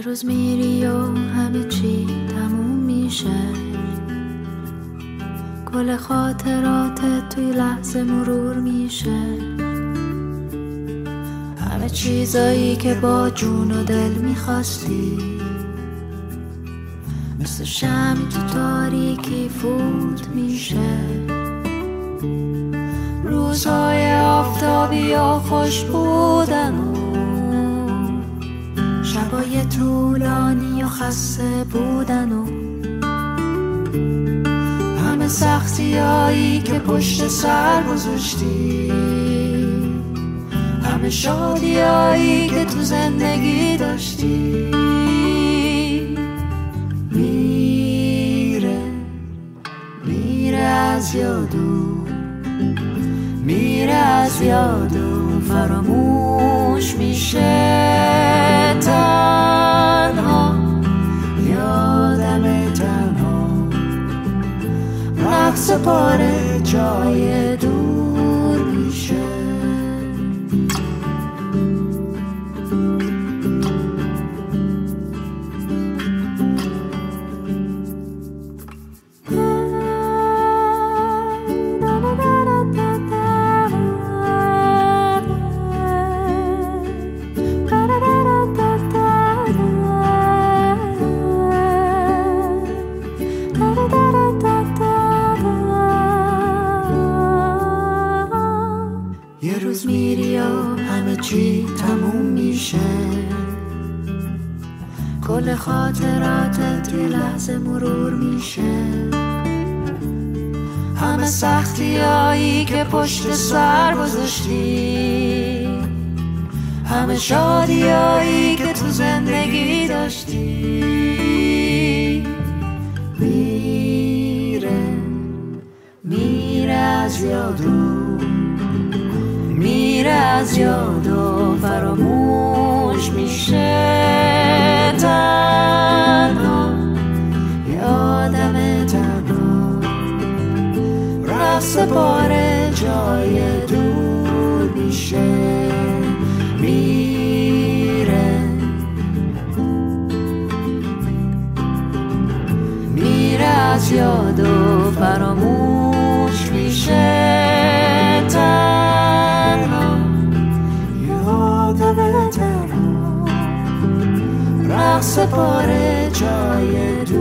روز میری و همه چی تموم میشه، کل خاطراتت توی لحظه مرور میشه. همه چیزایی که با جون و دل میخواستی مثل شمع تو تاریکی فوت میشه. روزهای آفتابی و خوش بودن و شبای طولانی و خسته بودن و همه سختیایی که پشت سر گذاشتی، همه شادیایی که تو زندگی داشتی. میره از یادو، میره از یادو، فراموش میشه. تنها یادم، تنها رقص پاره جای دور میشه. یه روز میری و همه چی تموم میشه، کل خاطراتت توی لحظه مرور میشه. همه سختیایی که پشت سر گذاشتی، همه شادیایی که تو زندگی داشتی. میره از یادو، میره از یادو، فراموش میشه. تنها یادم، تنها رقص پاره جای دور میشه. میره از یادو، فراموش میشه. تنها یادم، تنها رقص پاره جای دور